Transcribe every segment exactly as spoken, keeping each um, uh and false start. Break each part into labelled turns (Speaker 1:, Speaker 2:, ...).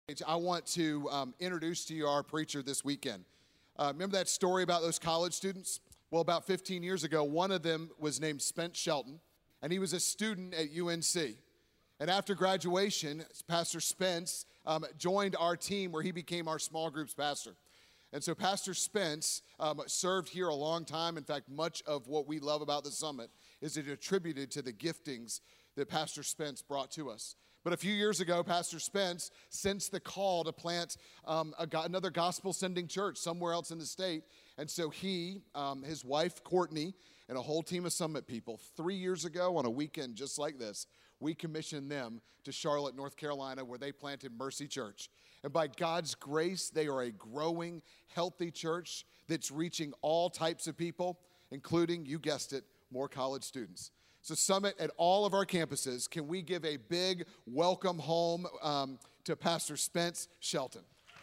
Speaker 1: I want to um, introduce to you our preacher this weekend. Uh, remember that story about those college students? Well, about fifteen years ago, one of them was named Spence Shelton, and he was a student at U N C. And after graduation, Pastor Spence um, joined our team where he became our small groups pastor. And so Pastor Spence um, served here a long time. In fact, much of what we love about the summit is attributed to the giftings that Pastor Spence brought to us. But a few years ago, Pastor Spence sensed the call to plant um, a, another gospel-sending church somewhere else in the state. And so he, um, his wife, Courtney, and a whole team of Summit people, three years ago on a weekend just like this, we commissioned them to Charlotte, North Carolina, where they planted Mercy Church. And by God's grace, they are a growing, healthy church that's reaching all types of people, including, you guessed it, more college students. So Summit, at all of our campuses, can we give a big welcome home um, to Pastor Spence Shelton?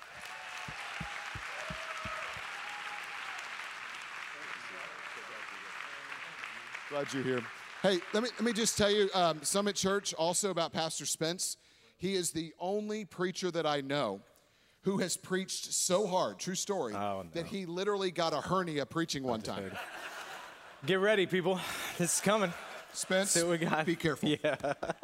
Speaker 1: Glad you're here. Hey, let me, let me just tell you, um, Summit Church, also about Pastor Spence. He is the only preacher that I know who has preached so hard, true story, oh, no. that he literally got a hernia preaching one time.
Speaker 2: Get ready, people. This is coming.
Speaker 1: Spence,
Speaker 2: See what we got.
Speaker 1: Be careful.
Speaker 2: Yeah.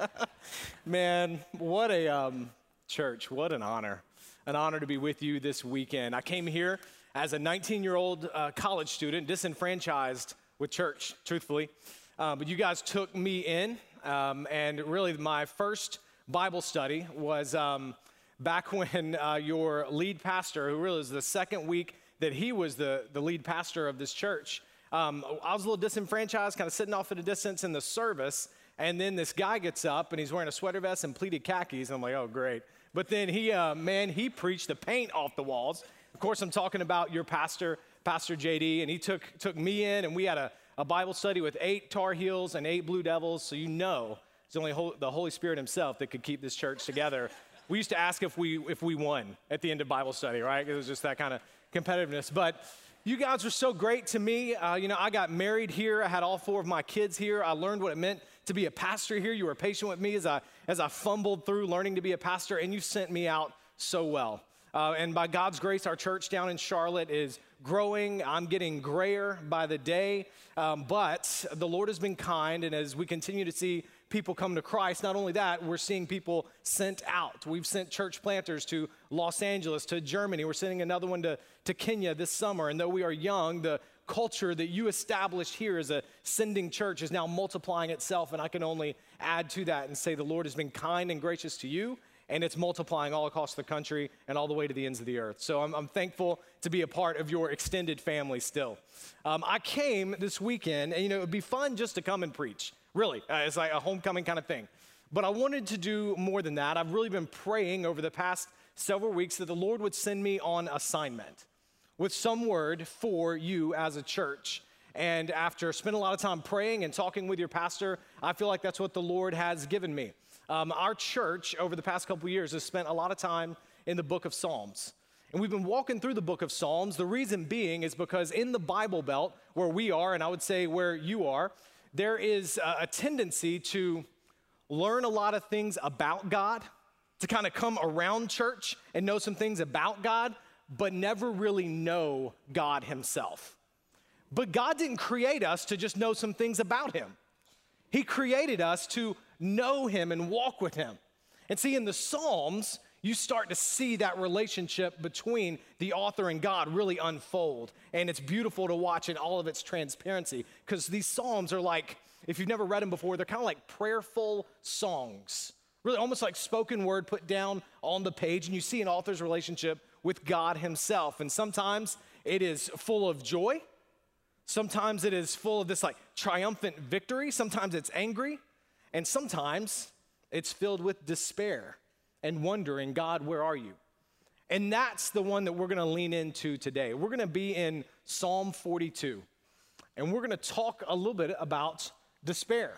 Speaker 2: Man, what a um, church. What an honor. An honor to be with you this weekend. I came here as a nineteen-year-old uh, college student, disenfranchised with church, truthfully. Uh, but you guys took me in, um, and really my first Bible study was um, back when uh, your lead pastor, who really was the second week that he was the, the lead pastor of this church, Um, I was a little disenfranchised, kind of sitting off at a distance in the service, and then this guy gets up, and he's wearing a sweater vest and pleated khakis, and I'm like, oh, great. But then he, uh, man, he preached the paint off the walls. Of course, I'm talking about your pastor, Pastor J D, and he took took me in, and we had a, a Bible study with eight Tar Heels and eight Blue Devils, so you know it's only ho- the Holy Spirit himself that could keep this church together. We used to ask if we if we won at the end of Bible study, right? It was just that kind of competitiveness, but you guys were so great to me. Uh, you know, I got married here. I had all four of my kids here. I learned what it meant to be a pastor here. You were patient with me as I as I fumbled through learning to be a pastor, and you sent me out so well. Uh, and by God's grace, our church down in Charlotte is growing. I'm getting grayer by the day, um, but the Lord has been kind, and as we continue to see people come to Christ, not only that, we're seeing people sent out. We've sent church planters to Los Angeles, to Germany. We're sending another one to, to Kenya this summer. And though we are young, the culture that you established here as a sending church is now multiplying itself. And I can only add to that and say the Lord has been kind and gracious to you, and it's multiplying all across the country and all the way to the ends of the earth. So I'm, I'm thankful to be a part of your extended family still. Um, I came this weekend, and you know, it would be fun just to come and preach. Really, uh, it's like a homecoming kind of thing. But I wanted to do more than that. I've really been praying over the past several weeks that the Lord would send me on assignment with some word for you as a church. And after spending a lot of time praying and talking with your pastor, I feel like that's what the Lord has given me. Um, our church over the past couple of years has spent a lot of time in the book of Psalms. And we've been walking through the book of Psalms. The reason being is because in the Bible Belt where we are, and I would say where you are, there is a tendency to learn a lot of things about God, to kind of come around church and know some things about God, but never really know God himself. But God didn't create us to just know some things about him. He created us to know him and walk with him. And see, in the Psalms, you start to see that relationship between the author and God really unfold. And it's beautiful to watch in all of its transparency, because these Psalms are like, if you've never read them before, they're kind of like prayerful songs, really almost like spoken word put down on the page. And you see an author's relationship with God himself. And sometimes it is full of joy. Sometimes it is full of this like triumphant victory. Sometimes it's angry. And sometimes it's filled with despair and wondering, God, where are you? And that's the one that we're going to lean into today. We're going to be in Psalm forty-two, and we're going to talk a little bit about despair.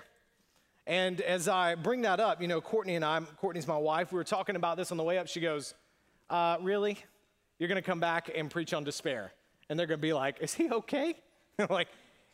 Speaker 2: And as I bring that up, you know, Courtney and I, Courtney's my wife, we were talking about this on the way up. She goes, uh, really? You're going to come back and preach on despair? And they're going to be like, is he okay? I'm like,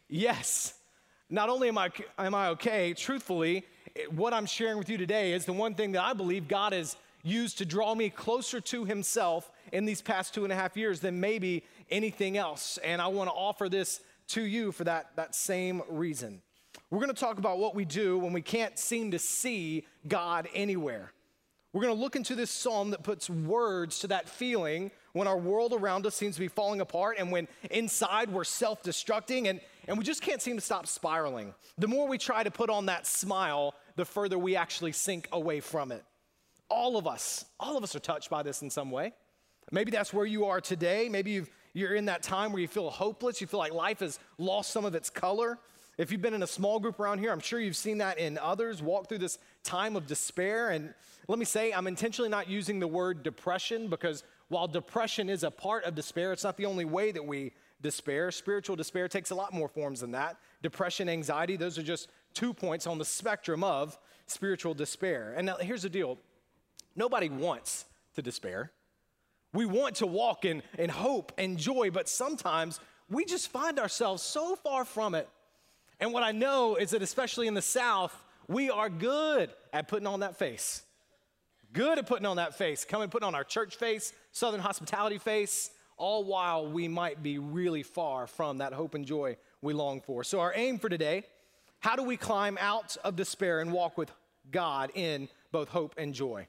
Speaker 2: yes. Not only am I, am I okay, truthfully, what I'm sharing with you today is the one thing that I believe God is used to draw me closer to himself in these past two and a half years than maybe anything else. And I want to offer this to you for that, that same reason. We're going to talk about what we do when we can't seem to see God anywhere. We're going to look into this psalm that puts words to that feeling when our world around us seems to be falling apart and when inside we're self-destructing and, and we just can't seem to stop spiraling. The more we try to put on that smile, the further we actually sink away from it. All of us, all of us are touched by this in some way. Maybe that's where you are today. Maybe you've, you're in that time where you feel hopeless. You feel like life has lost some of its color. If you've been in a small group around here, I'm sure you've seen that in others walk through this time of despair. And let me say, I'm intentionally not using the word depression because while depression is a part of despair, it's not the only way that we despair. Spiritual despair takes a lot more forms than that. Depression, anxiety, those are just two points on the spectrum of spiritual despair. And now here's the deal. Nobody wants to despair. We want to walk in, in hope and joy, but sometimes we just find ourselves so far from it. And what I know is that especially in the South, we are good at putting on that face. Good at putting on that face, coming putting on our church face, Southern hospitality face, all while we might be really far from that hope and joy we long for. So our aim for today, how do we climb out of despair and walk with God in both hope and joy?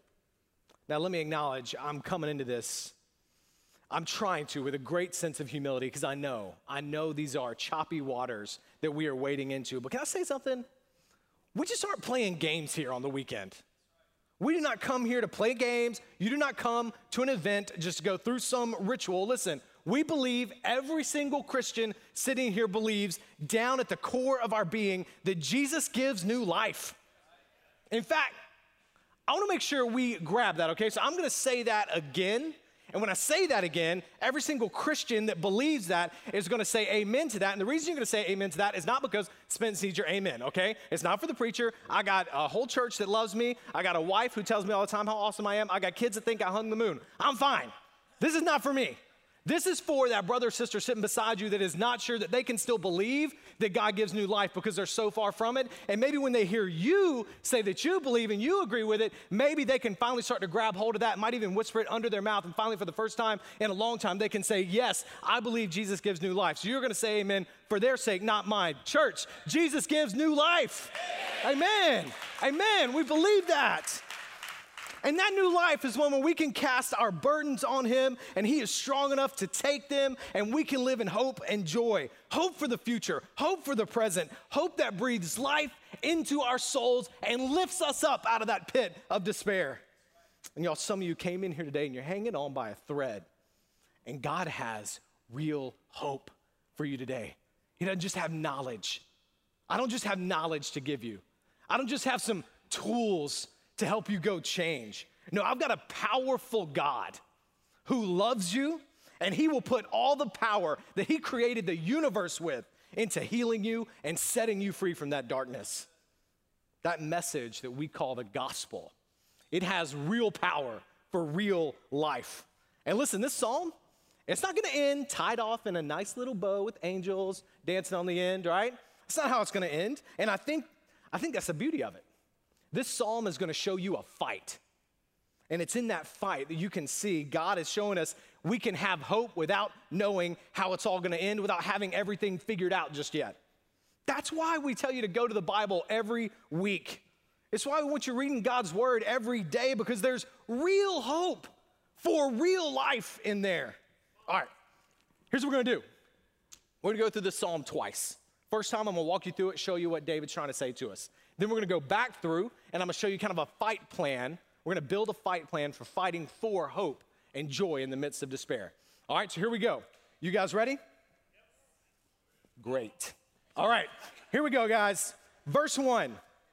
Speaker 2: Now let me acknowledge, I'm coming into this, I'm trying to with a great sense of humility because I know, I know these are choppy waters that we are wading into. But can I say something? We just aren't playing games here on the weekend. We do not come here to play games. You do not come to an event just to go through some ritual. Listen, we believe, every single Christian sitting here believes down at the core of our being that Jesus gives new life. In fact, I want to make sure we grab that, okay? So I'm going to say that again. And when I say that again, every single Christian that believes that is going to say amen to that. And the reason you're going to say amen to that is not because Spence needs your amen, okay? It's not for the preacher. I got a whole church that loves me. I got a wife who tells me all the time how awesome I am. I got kids that think I hung the moon. I'm fine. This is not for me. This is for that brother or sister sitting beside you that is not sure that they can still believe that God gives new life because they're so far from it. And maybe when they hear you say that you believe and you agree with it, maybe they can finally start to grab hold of that, might even whisper it under their mouth. And finally, for the first time in a long time, they can say, yes, I believe Jesus gives new life. So you're going to say amen for their sake, not mine. Church, Jesus gives new life. Amen. Amen. We believe that. And that new life is one where we can cast our burdens on him and he is strong enough to take them and we can live in hope and joy. Hope for the future, hope for the present, hope that breathes life into our souls and lifts us up out of that pit of despair. And y'all, some of you came in here today and you're hanging on by a thread. And God has real hope for you today. He doesn't just have knowledge. I don't just have knowledge to give you. I don't just have some tools to help you go change. No, I've got a powerful God who loves you, and he will put all the power that he created the universe with into healing you and setting you free from that darkness. That message that we call the gospel, it has real power for real life. And listen, this psalm, it's not gonna end tied off in a nice little bow with angels dancing on the end, right? That's not how it's gonna end. And I think, I think that's the beauty of it. This psalm is going to show you a fight. And it's in that fight that you can see God is showing us we can have hope without knowing how it's all going to end, without having everything figured out just yet. That's why we tell you to go to the Bible every week. It's why we want you reading God's word every day, because there's real hope for real life in there. All right, here's what we're going to do. We're going to go through this psalm twice. First time, I'm going to walk you through it, show you what David's trying to say to us. Then we're going to go back through, and I'm going to show you kind of a fight plan. We're going to build a fight plan for fighting for hope and joy in the midst of despair. All right, so here we go. You guys ready? Yep. Great. All right, here we go, guys. Verse one.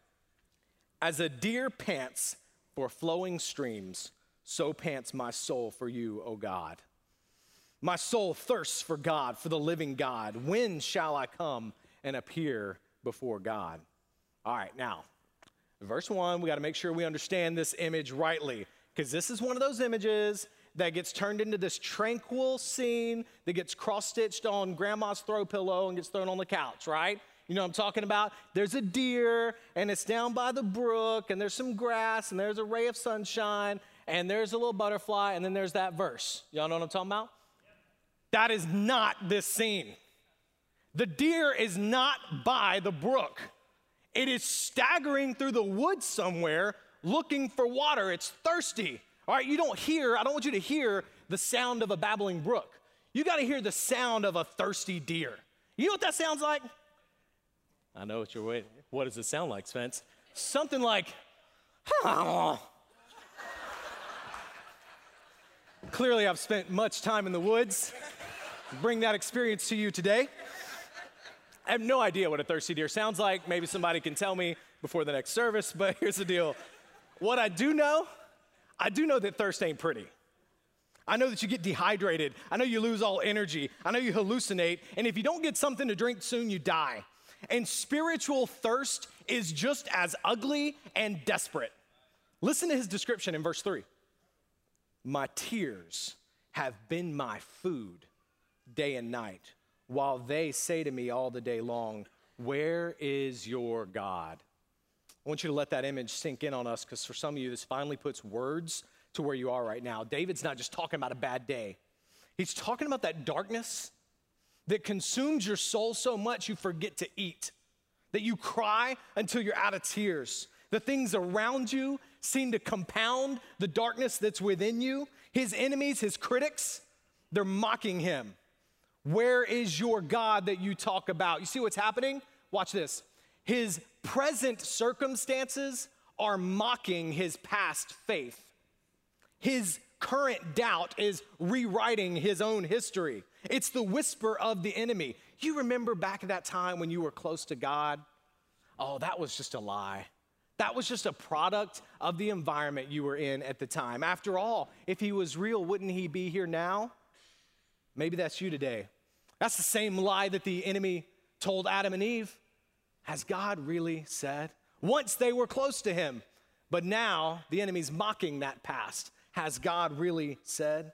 Speaker 2: As a deer pants for flowing streams, so pants my soul for you, O God. My soul thirsts for God, for the living God. When shall I come and appear before God? All right, now, verse one, we got to make sure we understand this image rightly, because this is one of those images that gets turned into this tranquil scene that gets cross-stitched on grandma's throw pillow and gets thrown on the couch, right? You know what I'm talking about? There's a deer, and it's down by the brook, and there's some grass, and there's a ray of sunshine, and there's a little butterfly, and then there's that verse. Y'all know what I'm talking about? That is not this scene. The deer is not by the brook. It is staggering through the woods somewhere looking for water. It's thirsty. All right, you don't hear, I don't want you to hear the sound of a babbling brook. You got to hear the sound of a thirsty deer. You know what that sounds like? I know what you're waiting. What does it sound like, Spence? Something like, huh. Clearly, I've spent much time in the woods. Bring that experience to you today. I have no idea what a thirsty deer sounds like. Maybe somebody can tell me before the next service, but here's the deal. What I do know, I do know that thirst ain't pretty. I know that you get dehydrated. I know you lose all energy. I know you hallucinate. And if you don't get something to drink soon, you die. And spiritual thirst is just as ugly and desperate. Listen to his description in verse three. My tears have been my food day and night, while they say to me all the day long, where is your God? I want you to let that image sink in on us, because for some of you, this finally puts words to where you are right now. David's not just talking about a bad day. He's talking about that darkness that consumes your soul so much you forget to eat, that you cry until you're out of tears. The things around you seem to compound the darkness that's within you. His enemies, his critics, they're mocking him. Where is your God that you talk about? You see what's happening? Watch this. His present circumstances are mocking his past faith. His current doubt is rewriting his own history. It's the whisper of the enemy. You remember back at that time when you were close to God? Oh, that was just a lie. That was just a product of the environment you were in at the time. After all, if he was real, wouldn't he be here now? Maybe that's you today. That's the same lie that the enemy told Adam and Eve. Has God really said? Once they were close to him, but now the enemy's mocking that past. Has God really said?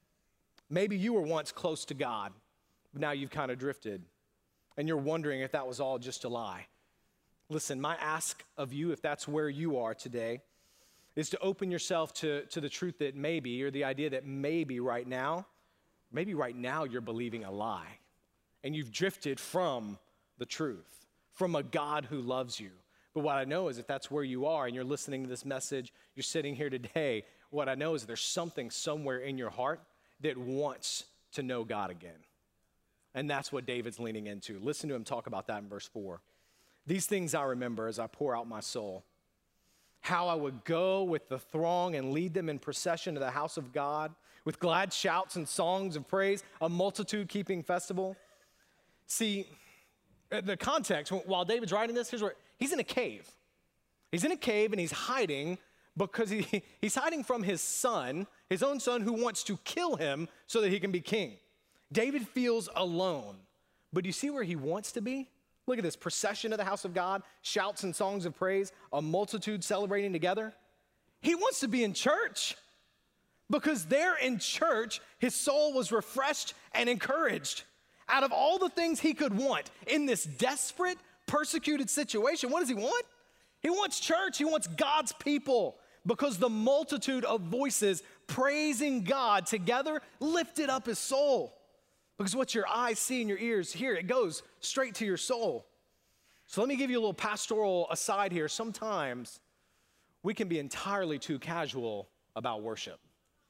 Speaker 2: Maybe you were once close to God, but now you've kind of drifted, and you're wondering if that was all just a lie. Listen, my ask of you, if that's where you are today, is to open yourself to, to the truth that maybe, or the idea that maybe right now, maybe right now you're believing a lie, and you've drifted from the truth, from a God who loves you. But what I know is if that's where you are and you're listening to this message, you're sitting here today, what I know is there's something somewhere in your heart that wants to know God again. And that's what David's leaning into. Listen to him talk about that in verse four. These things I remember as I pour out my soul, how I would go with the throng and lead them in procession to the house of God with glad shouts and songs of praise, a multitude keeping festival. See, the context, while David's writing this, here's where he's in a cave. He's in a cave and he's hiding because he, he's hiding from his son, his own son, who wants to kill him so that he can be king. David feels alone, but do you see where he wants to be? Look at this, procession of the house of God, shouts and songs of praise, a multitude celebrating together. He wants to be in church because there in church, his soul was refreshed and encouraged. Out of all the things he could want in this desperate, persecuted situation, what does he want? He wants church. He wants God's people, because the multitude of voices praising God together lifted up his soul. Because what your eyes see and your ears hear, it goes straight to your soul. So let me give you a little pastoral aside here. Sometimes we can be entirely too casual about worship.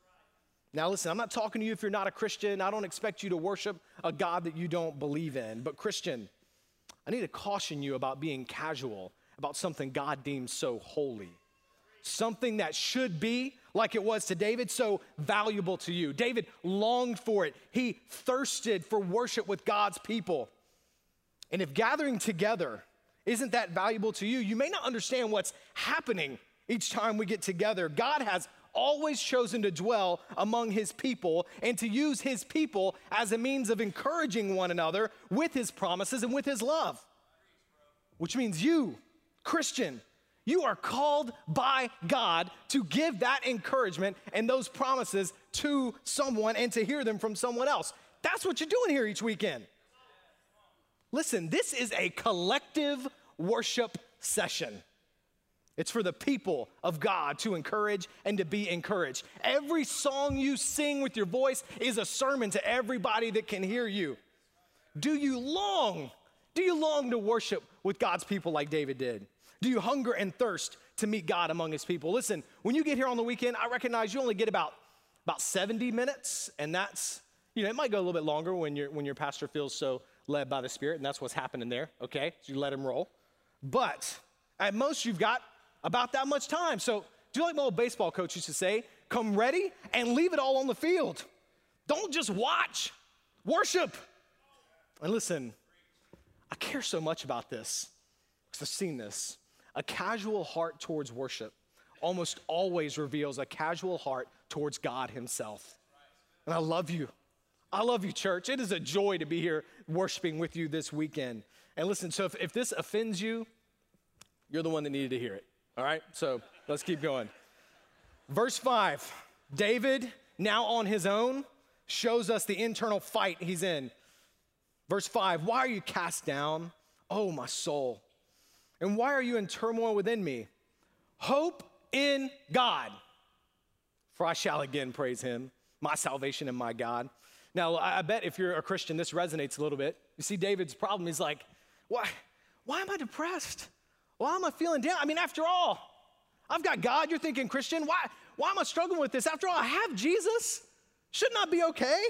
Speaker 2: Now listen, I'm not talking to you if you're not a Christian. I don't expect you to worship a God that you don't believe in. But Christian, I need to caution you about being casual about something God deems so holy. Something that should be, like it was to David, so valuable to you. David longed for it. He thirsted for worship with God's people. And if gathering together isn't that valuable to you, you may not understand what's happening each time we get together. God has always chosen to dwell among his people and to use his people as a means of encouraging one another with his promises and with his love. Which means you, Christian, you are called by God to give that encouragement and those promises to someone and to hear them from someone else. That's what you're doing here each weekend. Listen, this is a collective worship session. It's for the people of God to encourage and to be encouraged. Every song you sing with your voice is a sermon to everybody that can hear you. Do you long, do you long to worship with God's people like David did? Do you hunger and thirst to meet God among his people? Listen, when you get here on the weekend, I recognize you only get about, about seventy minutes, and that's, you know, it might go a little bit longer when, your when your pastor feels so led by the Spirit, and that's what's happening there, okay? So you let him roll. But at most, you've got about that much time. So do like my old baseball coach used to say, come ready and leave it all on the field. Don't just watch, worship. And listen, I care so much about this because I've seen this. A casual heart towards worship almost always reveals a casual heart towards God himself. And I love you. I love you, church. It is a joy to be here worshiping with you this weekend. And listen, so if, if this offends you, you're the one that needed to hear it. All right, so let's keep going. Verse five, David, now on his own, shows us the internal fight he's in. Verse five, why are you cast down, oh my soul? And why are you in turmoil within me? Hope in God, for I shall again praise him, my salvation and my God. Now, I bet if you're a Christian, this resonates a little bit. You see David's problem, he's like, why, why am I depressed? Why am I feeling down? I mean, after all, I've got God. You're thinking, Christian, why, why am I struggling with this? After all, I have Jesus. Shouldn't I be okay?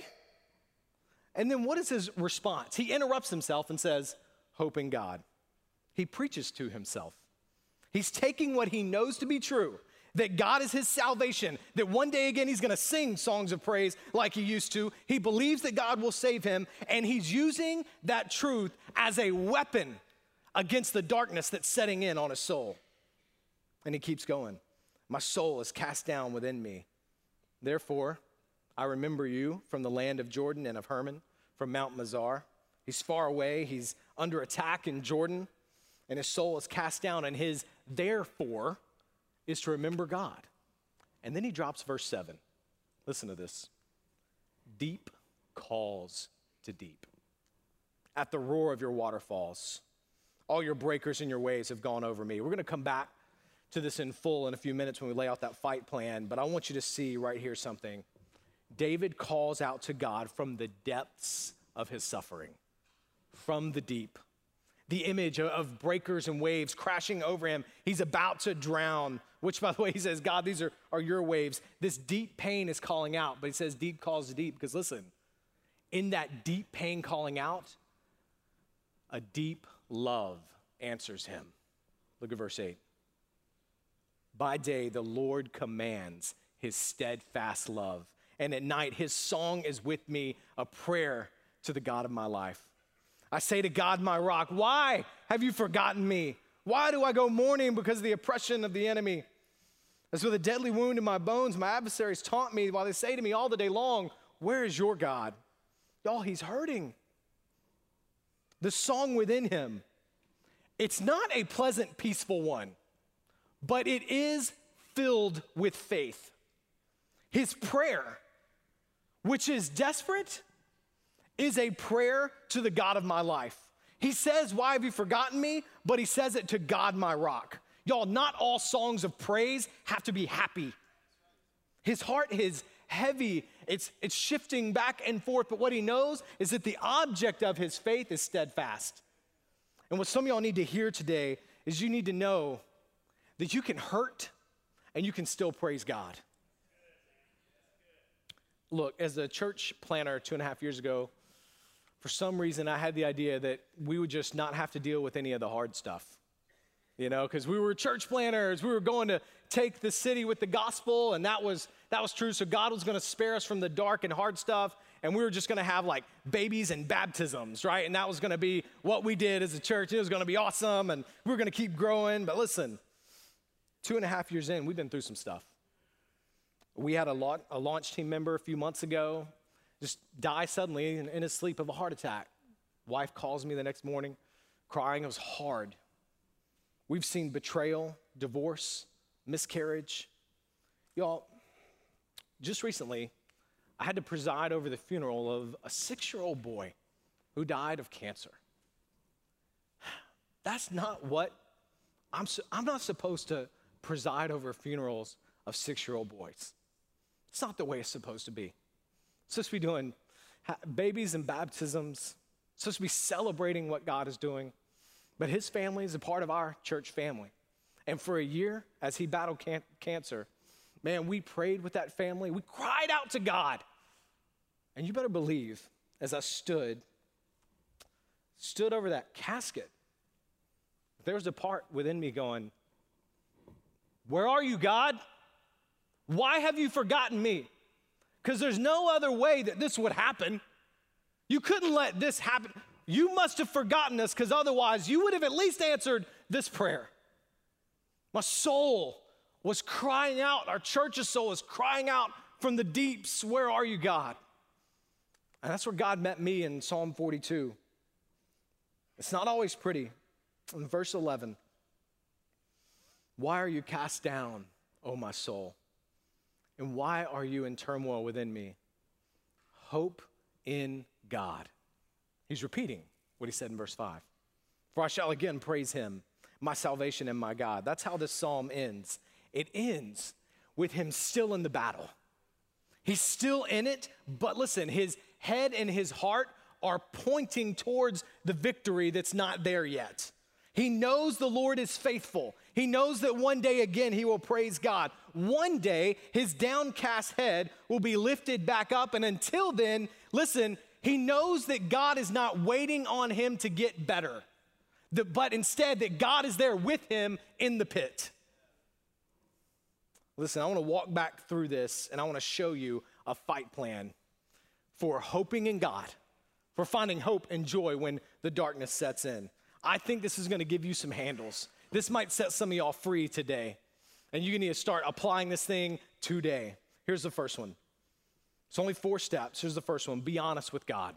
Speaker 2: And then what is his response? He interrupts himself and says, hope in God. He preaches to himself. He's taking what he knows to be true, that God is his salvation, that one day again he's going to sing songs of praise like he used to. He believes that God will save him, and he's using that truth as a weapon against the darkness that's setting in on his soul. And he keeps going. My soul is cast down within me. Therefore, I remember you from the land of Jordan and of Hermon, from Mount Mizar. He's far away. He's under attack in Jordan, and his soul is cast down, and his therefore is to remember God. And then he drops verse seven. Listen to this. Deep calls to deep. At the roar of your waterfalls, all your breakers and your waves have gone over me. We're going to come back to this in full in a few minutes when we lay out that fight plan, but I want you to see right here something. David calls out to God from the depths of his suffering, from the deep. The image of breakers and waves crashing over him. He's about to drown, which, by the way, he says, God, these are, are your waves. This deep pain is calling out, but he says deep calls to deep because, listen, in that deep pain calling out, a deep love answers him. Look at verse eight. By day, the Lord commands his steadfast love, and at night, his song is with me, a prayer to the God of my life. I say to God, my rock, why have you forgotten me? Why do I go mourning because of the oppression of the enemy? As with a deadly wound in my bones, my adversaries taunt me while they say to me all the day long, where is your God? Y'all, he's hurting. The song within him, it's not a pleasant, peaceful one, but it is filled with faith. His prayer, which is desperate, is a prayer to the God of my life. He says, why have you forgotten me? But he says it to God, my rock. Y'all, not all songs of praise have to be happy. His heart is heavy. It's, it's shifting back and forth, but what he knows is that the object of his faith is steadfast. And what some of y'all need to hear today is you need to know that you can hurt and you can still praise God. Look, as a church planner two and a half years ago, for some reason I had the idea that we would just not have to deal with any of the hard stuff. You know, because we were church planners, we were going to take the city with the gospel, and that was that was true. So God was going to spare us from the dark and hard stuff, and we were just going to have like babies and baptisms, right? And that was going to be what we did as a church. It was going to be awesome, and we were going to keep growing. But listen, two and a half years in, we've been through some stuff. We had a, la- a launch team member a few months ago just die suddenly in, in his sleep of a heart attack. Wife calls me the next morning crying. It was hard. We've seen betrayal, divorce, miscarriage. Y'all, just recently, I had to preside over the funeral of a six-year-old boy who died of cancer. That's not what, I'm, su- I'm not supposed to preside over funerals of six-year-old boys. It's not the way it's supposed to be. It's supposed to be doing ha- babies and baptisms. It's supposed to be celebrating what God is doing. But his family is a part of our church family. And for a year, as he battled can- cancer, man, we prayed with that family. We cried out to God. And you better believe, as I stood, stood over that casket, there was a part within me going, where are you, God? Why have you forgotten me? Because there's no other way that this would happen. You couldn't let this happen. You must have forgotten us, because otherwise you would have at least answered this prayer. My soul was crying out. Our church's soul was crying out from the deeps, where are you, God? And that's where God met me in Psalm forty-two. It's not always pretty. In verse eleven, why are you cast down, O my soul? And why are you in turmoil within me? Hope in God. He's repeating what he said in verse five. For I shall again praise him, my salvation and my God. That's how this psalm ends. It ends with him still in the battle. He's still in it, but listen, his head and his heart are pointing towards the victory that's not there yet. He knows the Lord is faithful. He knows that one day again he will praise God. One day his downcast head will be lifted back up, and until then, listen, he knows that God is not waiting on him to get better, but instead that God is there with him in the pit. Listen, I want to walk back through this, and I want to show you a fight plan for hoping in God, for finding hope and joy when the darkness sets in. I think this is going to give you some handles. This might set some of y'all free today, and you need to start applying this thing today. Here's the first one. It's only four steps. Here's the first one. Be honest with God.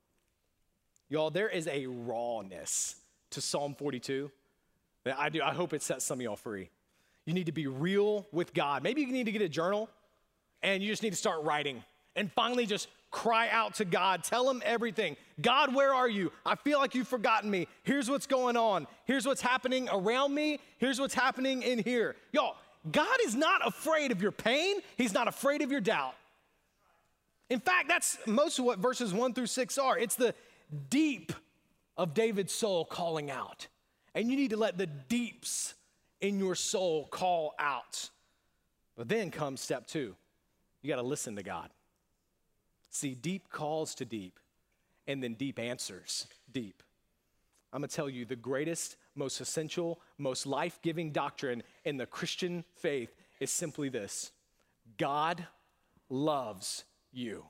Speaker 2: Y'all, there is a rawness to Psalm forty-two that I do. I hope it sets some of y'all free. You need to be real with God. Maybe you need to get a journal, and you just need to start writing and finally just cry out to God. Tell him everything. God, where are you? I feel like you've forgotten me. Here's what's going on. Here's what's happening around me. Here's what's happening in here. Y'all, God is not afraid of your pain. He's not afraid of your doubt. In fact, that's most of what verses one through six are. It's the deep of David's soul calling out. And you need to let the deeps in your soul call out. But then comes step two. You got to listen to God. See, deep calls to deep, and then deep answers deep. I'm going to tell you the greatest, most essential, most life-giving doctrine in the Christian faith is simply this: God loves you.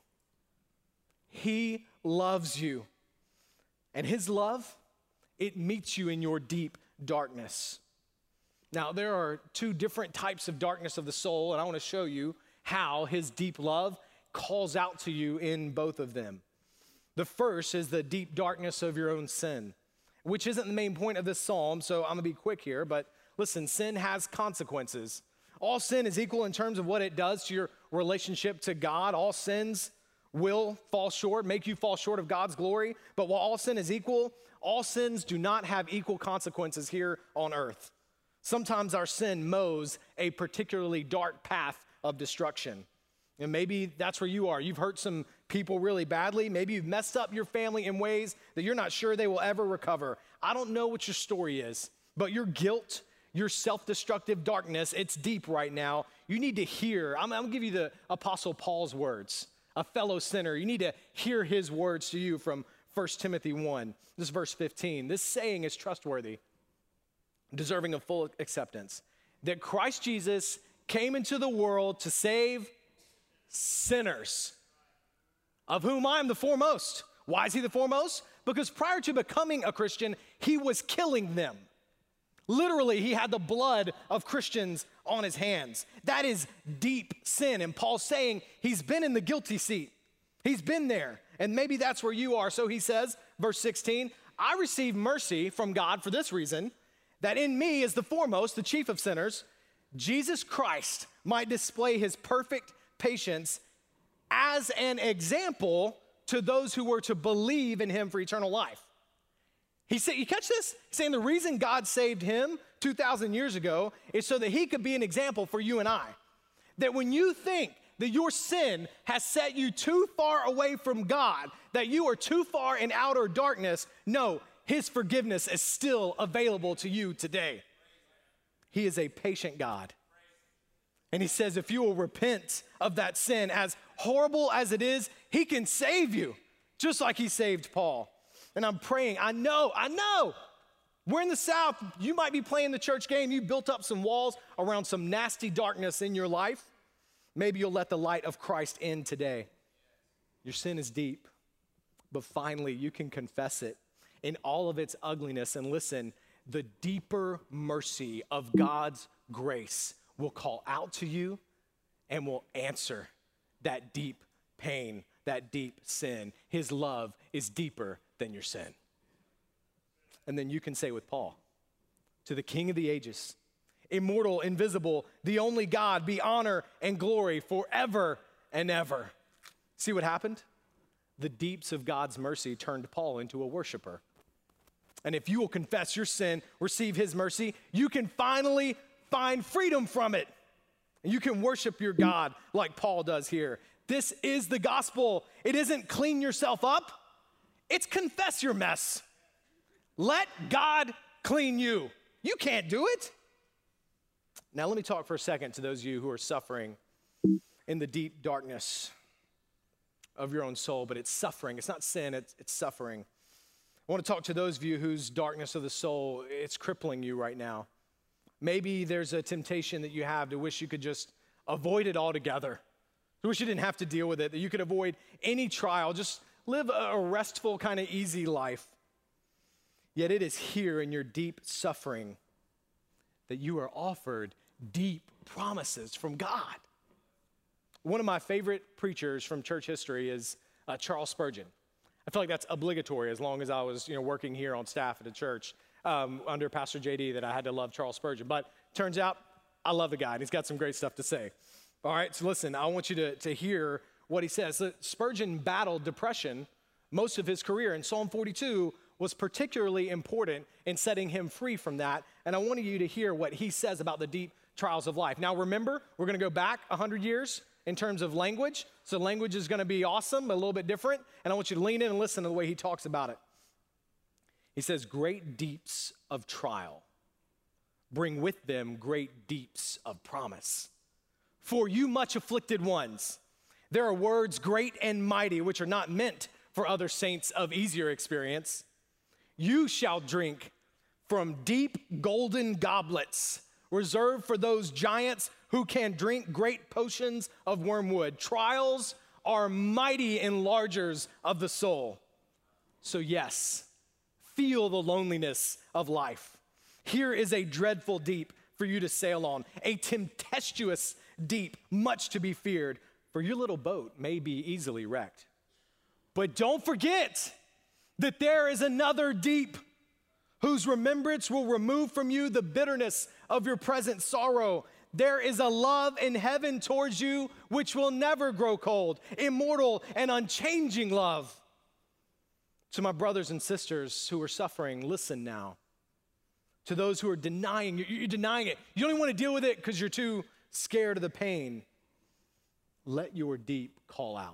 Speaker 2: He loves you. And his love, it meets you in your deep darkness. Now, there are two different types of darkness of the soul, and I want to show you how his deep love calls out to you in both of them. The first is the deep darkness of your own sin, which isn't the main point of this psalm, so I'm going to be quick here, but listen, sin has consequences. All sin is equal in terms of what it does to your relationship to God. All sins will fall short, make you fall short of God's glory, but while all sin is equal, all sins do not have equal consequences here on earth. Sometimes our sin mows a particularly dark path of destruction. And maybe that's where you are. You've hurt some people really badly. Maybe you've messed up your family in ways that you're not sure they will ever recover. I don't know what your story is, but your guilt, your self-destructive darkness, it's deep right now. You need to hear. I'm, I'm going to give you the Apostle Paul's words, a fellow sinner. You need to hear his words to you from First Timothy one. This is verse fifteen. This saying is trustworthy, deserving of full acceptance, that Christ Jesus came into the world to save sinners, of whom I am the foremost. Why is he the foremost? Because prior to becoming a Christian, he was killing them. Literally, he had the blood of Christians on his hands. That is deep sin. And Paul's saying he's been in the guilty seat. He's been there. And maybe that's where you are. So he says, verse sixteen, I receive mercy from God for this reason, that in me is the foremost, the chief of sinners, Jesus Christ might display his perfect patience as an example to those who were to believe in him for eternal life. He said, you catch this? He's saying the reason God saved him two thousand years ago is so that he could be an example for you and I. That when you think that your sin has set you too far away from God, that you are too far in outer darkness, no, his forgiveness is still available to you today. He is a patient God. And he says if you will repent of that sin, as horrible as it is, he can save you, just like he saved Paul. And I'm praying, I know, I know, we're in the South. You might be playing the church game. You built up some walls around some nasty darkness in your life. Maybe you'll let the light of Christ in today. Your sin is deep, but finally you can confess it in all of its ugliness. And listen, the deeper mercy of God's grace will call out to you and will answer that deep pain, that deep sin. His love is deeper than your sin. And then you can say with Paul, to the King of the ages, immortal, invisible, the only God, be honor and glory forever and ever. See what happened? The deeps of God's mercy turned Paul into a worshiper. And if you will confess your sin, receive his mercy, you can finally find freedom from it. And you can worship your God like Paul does here. This is the gospel. It isn't clean yourself up. It's confess your mess. Let God clean you. You can't do it. Now let me talk for a second to those of you who are suffering in the deep darkness of your own soul, but it's suffering. It's not sin, it's, it's suffering. I want to talk to those of you whose darkness of the soul, it's crippling you right now. Maybe there's a temptation that you have to wish you could just avoid it altogether. You wish you didn't have to deal with it, that you could avoid any trial, just live a restful, kind of easy life. Yet it is here in your deep suffering that you are offered deep promises from God. One of my favorite preachers from church history is uh, Charles Spurgeon. I feel like that's obligatory as long as I was, you know, working here on staff at a church um, under Pastor J D, that I had to love Charles Spurgeon. But turns out I love the guy, and he's got some great stuff to say. All right, so listen, I want you to, to hear what he says. So Spurgeon battled depression most of his career, and Psalm forty-two was particularly important in setting him free from that. And I wanted you to hear what he says about the deep trials of life. Now remember, we're going to go back one hundred years in terms of language. So language is going to be awesome, but a little bit different. And I want you to lean in and listen to the way he talks about it. He says, great deeps of trial bring with them great deeps of promise. For you much afflicted ones, there are words great and mighty, which are not meant for other saints of easier experience. You shall drink from deep golden goblets reserved for those giants who can drink great potions of wormwood. Trials are mighty enlargers of the soul. So yes, feel the loneliness of life. Here is a dreadful deep for you to sail on, a tempestuous deep, much to be feared, for your little boat may be easily wrecked. But don't forget that there is another deep whose remembrance will remove from you the bitterness of your present sorrow. There is a love in heaven towards you which will never grow cold, immortal and unchanging love. To my brothers and sisters who are suffering, listen now. To those who are denying, you're denying it. You don't even want to deal with it because you're too scared of the pain. Let your deep call out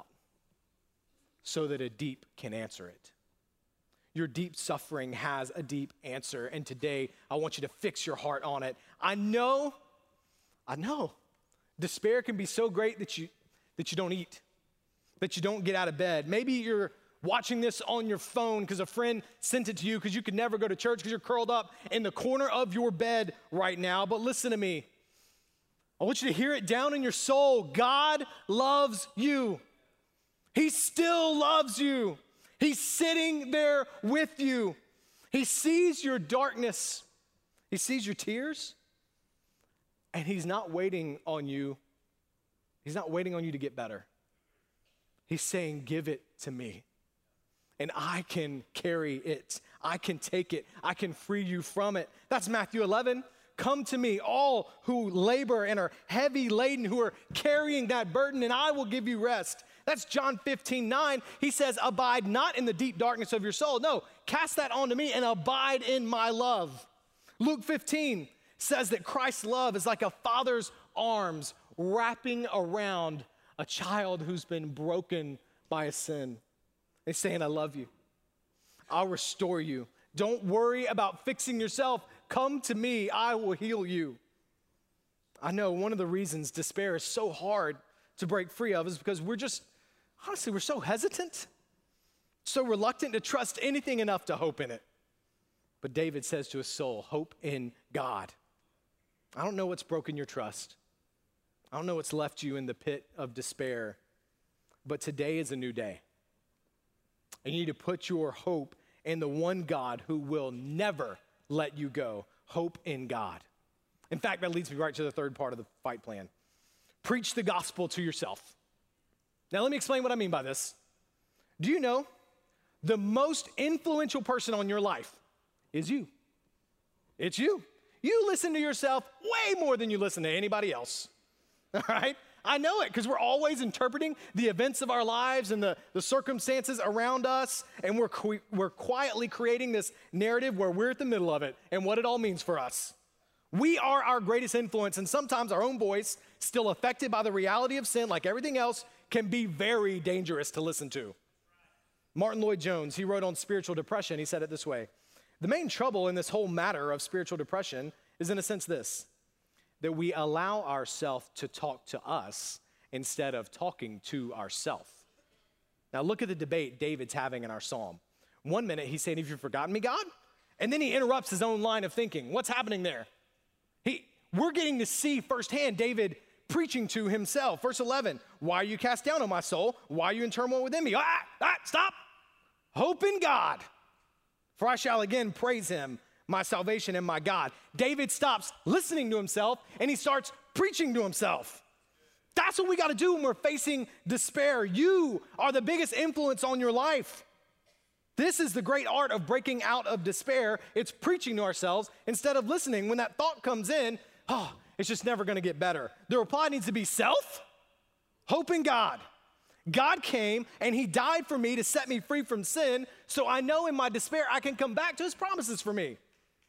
Speaker 2: so that a deep can answer it. Your deep suffering has a deep answer, and today I want you to fix your heart on it. I know, I know, despair can be so great that you that you don't eat, that you don't get out of bed. Maybe you're watching this on your phone because a friend sent it to you because you could never go to church because you're curled up in the corner of your bed right now. But listen to me. I want you to hear it down in your soul. God loves you. He still loves you. He's sitting there with you. He sees your darkness. He sees your tears. And he's not waiting on you. He's not waiting on you to get better. He's saying, give it to me. And I can carry it. I can take it. I can free you from it. That's Matthew eleven. Come to me, all who labor and are heavy laden, who are carrying that burden, and I will give you rest. That's John fifteen nine. He says, abide not in the deep darkness of your soul. No, cast that onto me and abide in my love. Luke fifteen says that Christ's love is like a father's arms wrapping around a child who's been broken by a sin. He's saying, I love you. I'll restore you. Don't worry about fixing yourself. Come to me. I will heal you. I know one of the reasons despair is so hard to break free of is because we're just, honestly, we're so hesitant, so reluctant to trust anything enough to hope in it. But David says to his soul, hope in God. I don't know what's broken your trust. I don't know what's left you in the pit of despair, but today is a new day. And you need to put your hope in the one God who will never let you go. Hope in God. In fact, that leads me right to the third part of the fight plan. Preach the gospel to yourself. Now, let me explain what I mean by this. Do you know the most influential person on your life is you? It's you. You listen to yourself way more than you listen to anybody else. All right? I know it because we're always interpreting the events of our lives and the, the circumstances around us, and we're, qu- we're quietly creating this narrative where we're at the middle of it and what it all means for us. We are our greatest influence, and sometimes our own voice, still affected by the reality of sin, like everything else, can be very dangerous to listen to. Martin Lloyd-Jones, he wrote on spiritual depression, he said it this way: the main trouble in this whole matter of spiritual depression is, in a sense, this, that we allow ourselves to talk to us instead of talking to ourselves. Now look at the debate David's having in our psalm. One minute he's saying, have you forgotten me, God? And then he interrupts his own line of thinking. What's happening there? He, we're getting to see firsthand David preaching to himself. Verse eleven, why are you cast down, O my soul? Why are you in turmoil within me? Ah, ah, stop. Hope in God, for I shall again praise him, my salvation and my God. David stops listening to himself and he starts preaching to himself. That's what we got to do when we're facing despair. You are the biggest influence on your life. This is the great art of breaking out of despair. It's preaching to ourselves instead of listening. When that thought comes in, oh, it's just never going to get better. The reply needs to be self, hope in God. God came and he died for me to set me free from sin, so I know in my despair I can come back to his promises for me.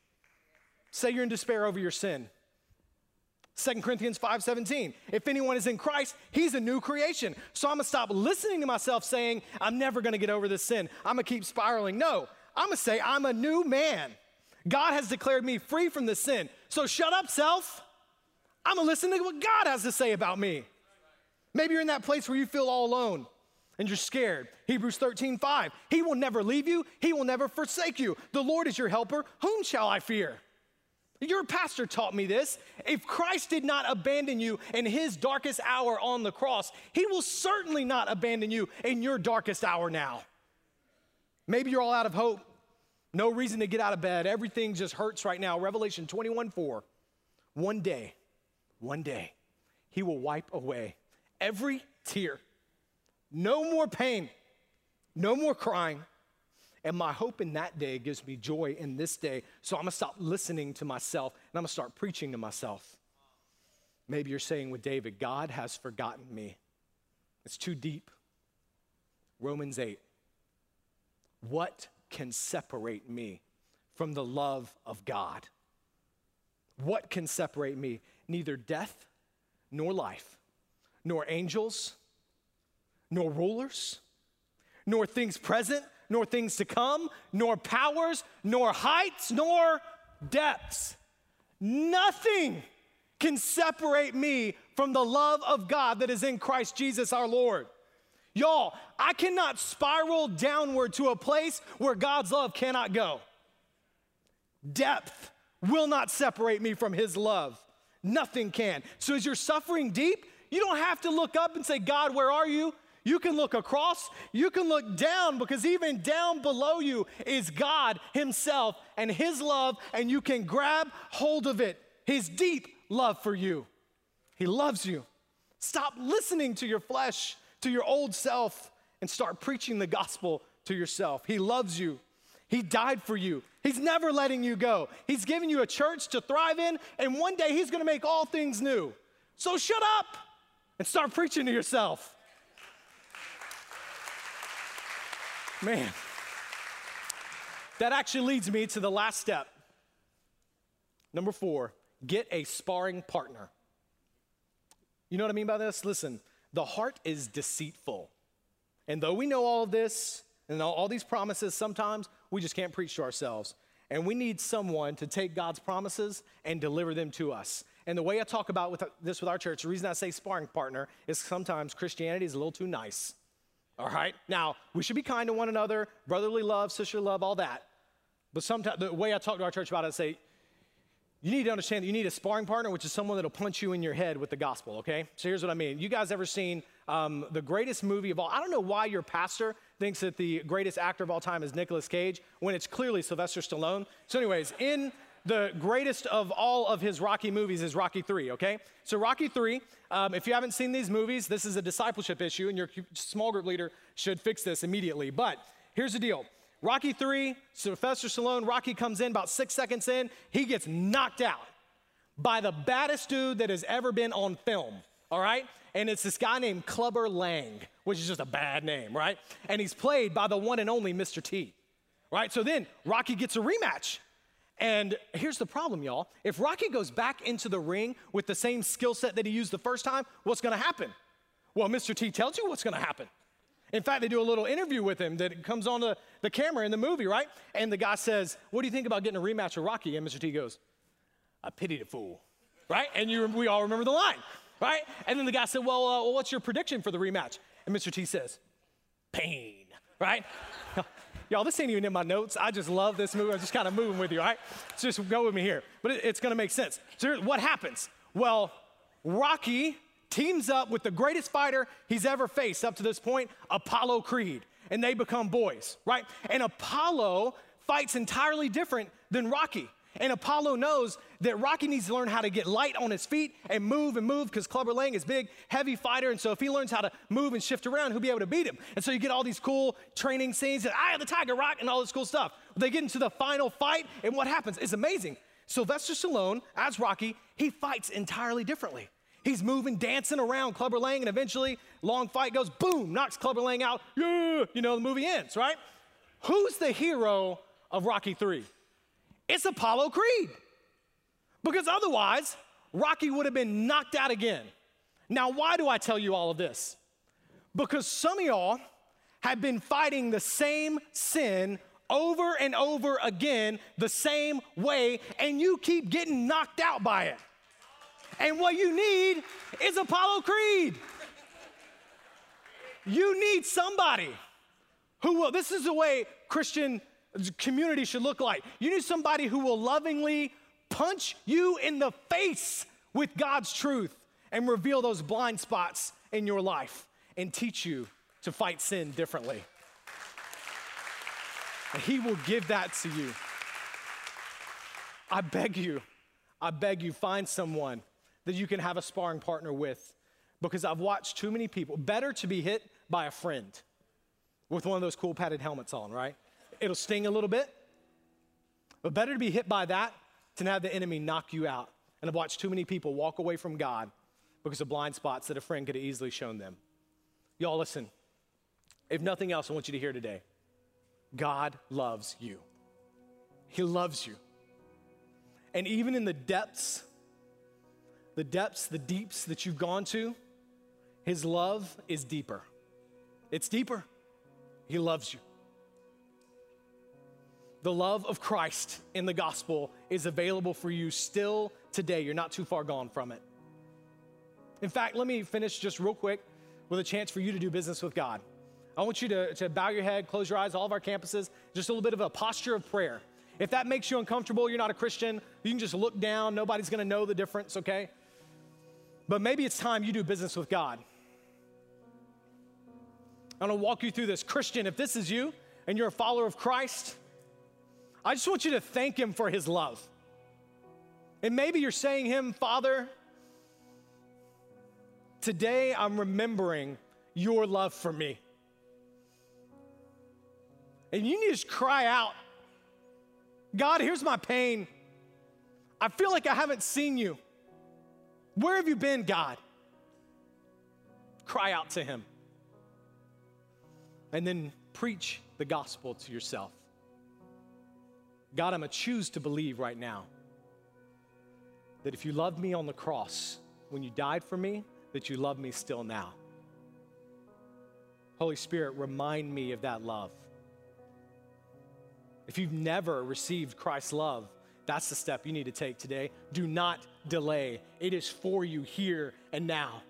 Speaker 2: Say you're in despair over your sin. Second Corinthians five seventeen, if anyone is in Christ, he's a new creation. So I'm gonna stop listening to myself saying, I'm never gonna get over this sin. I'm gonna keep spiraling. No, I'm gonna say, I'm a new man. God has declared me free from this sin. So shut up, self. I'm gonna listen to what God has to say about me. Maybe you're in that place where you feel all alone and you're scared. Hebrews thirteen five, he will never leave you. He will never forsake you. The Lord is your helper. Whom shall I fear? Your pastor taught me this. If Christ did not abandon you in his darkest hour on the cross, he will certainly not abandon you in your darkest hour now. Maybe you're all out of hope. No reason to get out of bed. Everything just hurts right now. Revelation twenty-one four. One day, one day, he will wipe away every tear. No more pain. No more crying. And my hope in that day gives me joy in this day. So I'm going to stop listening to myself and I'm going to start preaching to myself. Maybe you're saying with David, God has forgotten me. It's too deep. Romans eight. What can separate me from the love of God? What can separate me? Neither death nor life, nor angels, nor rulers, nor things present, nor things to come, nor powers, nor heights, nor depths. Nothing can separate me from the love of God that is in Christ Jesus our Lord. Y'all, I cannot spiral downward to a place where God's love cannot go. Depth will not separate me from his love. Nothing can. So as you're suffering deep, you don't have to look up and say, God, where are you? You can look across, you can look down, because even down below you is God himself and his love, and you can grab hold of it, his deep love for you. He loves you. Stop listening to your flesh, to your old self, and start preaching the gospel to yourself. He loves you. He died for you. He's never letting you go. He's giving you a church to thrive in, and one day he's gonna make all things new. So shut up and start preaching to yourself. Man, that actually leads me to the last step. Number four, get a sparring partner. You know what I mean by this? Listen, the heart is deceitful. And though we know all of this and all, all these promises, sometimes we just can't preach to ourselves. And we need someone to take God's promises and deliver them to us. And the way I talk about with this with our church, the reason I say sparring partner is sometimes Christianity is a little too nice. All right? Now, we should be kind to one another, brotherly love, sisterly love, all that. But sometimes the way I talk to our church about it, I say, you need to understand that you need a sparring partner, which is someone that'll punch you in your head with the gospel, okay? So here's what I mean. You guys ever seen um, the greatest movie of all? I don't know why your pastor thinks that the greatest actor of all time is Nicolas Cage when it's clearly Sylvester Stallone. So anyways, in the greatest of all of his Rocky movies is Rocky three, okay? So Rocky three, um, if you haven't seen these movies, this is a discipleship issue, and your small group leader should fix this immediately. But here's the deal. Rocky three, Sylvester Stallone, Rocky comes in about six seconds in, he gets knocked out by the baddest dude that has ever been on film, all right? And it's this guy named Clubber Lang, which is just a bad name, right? And he's played by the one and only Mister T, right? So then Rocky gets a rematch. And here's the problem, y'all. If Rocky goes back into the ring with the same skill set that he used the first time, what's gonna happen? Well, Mister T tells you what's gonna happen. In fact, they do a little interview with him that comes on the, the camera in the movie, right? And the guy says, what do you think about getting a rematch with Rocky? And Mister T goes, I pity the fool, right? And you, we all remember the line, right? And then the guy said, well, uh, well, what's your prediction for the rematch? And Mister T says, pain, right? Y'all, this ain't even in my notes. I just love this movie. I'm just kind of moving with you, all right? So just go with me here. But it, it's gonna make sense. So here, what happens? Well, Rocky teams up with the greatest fighter he's ever faced up to this point, Apollo Creed, and they become boys, right? And Apollo fights entirely different than Rocky. And Apollo knows that Rocky needs to learn how to get light on his feet and move and move because Clubber Lang is big, heavy fighter. And so if he learns how to move and shift around, he'll be able to beat him. And so you get all these cool training scenes and Eye of the Tiger Rock and all this cool stuff. They get into the final fight, and what happens is amazing. Sylvester Stallone, as Rocky, he fights entirely differently. He's moving, dancing around Clubber Lang, and eventually, long fight goes, boom, knocks Clubber Lang out. Yeah, you know, the movie ends, right? Who's the hero of Rocky three? It's Apollo Creed. Because otherwise, Rocky would have been knocked out again. Now, why do I tell you all of this? Because some of y'all have been fighting the same sin over and over again, the same way, and you keep getting knocked out by it. And what you need is Apollo Creed. You need somebody who will, this is the way Christian community should look like. You need somebody who will lovingly punch you in the face with God's truth and reveal those blind spots in your life and teach you to fight sin differently. And he will give that to you. I beg you, I beg you, find someone that you can have a sparring partner with, because I've watched too many people. Better to be hit by a friend with one of those cool padded helmets on, right? It'll sting a little bit, but better to be hit by that than have the enemy knock you out. And I've watched too many people walk away from God because of blind spots that a friend could have easily shown them. Y'all listen, if nothing else, I want you to hear today, God loves you. He loves you. And even in the depths, the depths, the deeps that you've gone to, his love is deeper. It's deeper. He loves you. The love of Christ in the gospel is available for you still today. You're not too far gone from it. In fact, let me finish just real quick with a chance for you to do business with God. I want you to, to bow your head, close your eyes, all of our campuses, just a little bit of a posture of prayer. If that makes you uncomfortable, you're not a Christian, you can just look down. Nobody's going to know the difference, okay? But maybe it's time you do business with God. I'm going to walk you through this. Christian, if this is you and you're a follower of Christ, I just want you to thank him for his love. And maybe you're saying him, Father, today I'm remembering your love for me. And you need to just cry out God, here's my pain. I feel like I haven't seen you. Where have you been, God? Cry out to him. And then preach the gospel to yourself. God, I'm going to choose to believe right now that if you loved me on the cross when you died for me, that you love me still now. Holy Spirit, remind me of that love. If you've never received Christ's love, that's the step you need to take today. Do not delay. It is for you here and now.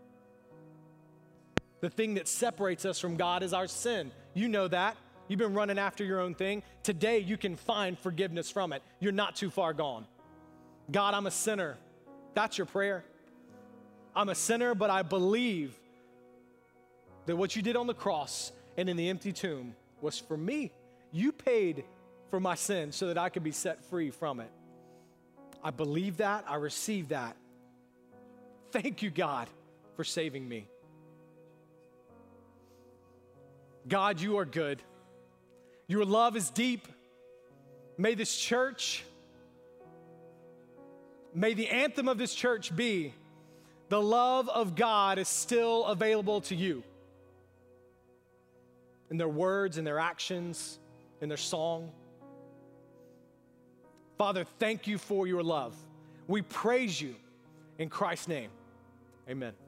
Speaker 2: The thing that separates us from God is our sin. You know that. You've been running after your own thing. Today, you can find forgiveness from it. You're not too far gone. God, I'm a sinner. That's your prayer. I'm a sinner, but I believe that what you did on the cross and in the empty tomb was for me. You paid for my sin so that I could be set free from it. I believe that. I receive that. Thank you, God, for saving me. God, you are good. Your love is deep. May this church, may the anthem of this church be, the love of God is still available to you. In their words, in their actions, in their song. Father, thank you for your love. We praise you in Christ's name. Amen.